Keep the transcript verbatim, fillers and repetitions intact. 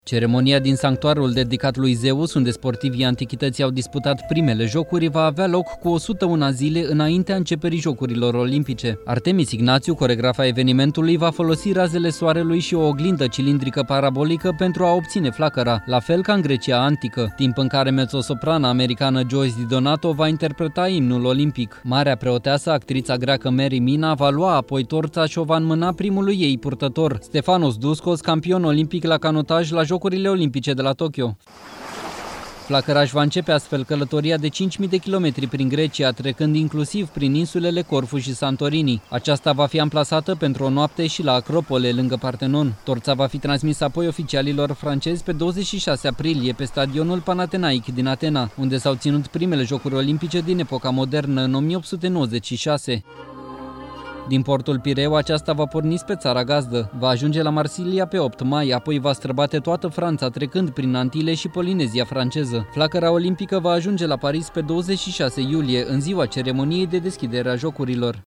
Ceremonia din sanctuarul dedicat lui Zeus, unde sportivii antichității au disputat primele jocuri, va avea loc cu o sută unu zile înaintea începerii Jocurilor Olimpice. Artemis Ignațiu, coregrafa evenimentului, va folosi razele soarelui și o oglindă cilindrică parabolică pentru a obține flacăra, la fel ca în Grecia antică, timp în care mezzosoprana americană Joyce DiDonato va interpreta imnul olimpic. Marea preoteasă, actrița greacă Mary Mina, va lua apoi torța și o va înmâna primului ei purtător, Stefanos Douskos, campion olimpic la canotaj la Jocurile Olimpice de la Tokyo. Flacăra își va începe astfel călătoria de cinci mii de kilometri prin Grecia, trecând inclusiv prin insulele Corfu și Santorini. Aceasta va fi amplasată pentru o noapte și la Acropole, lângă Partenon. Torța va fi transmisă apoi oficialilor francezi pe douăzeci și șase aprilie pe stadionul Panathinaik din Atena, unde s-au ținut primele Jocuri Olimpice din epoca modernă în o mie opt sute nouăzeci și șase. Din portul Pireu, aceasta va porni spre țara gazdă, va ajunge la Marsilia pe opt mai, apoi va străbate toată Franța, trecând prin Antile și Polinezia franceză. Flacăra olimpică va ajunge la Paris pe douăzeci și șase iulie, în ziua ceremoniei de deschidere a Jocurilor.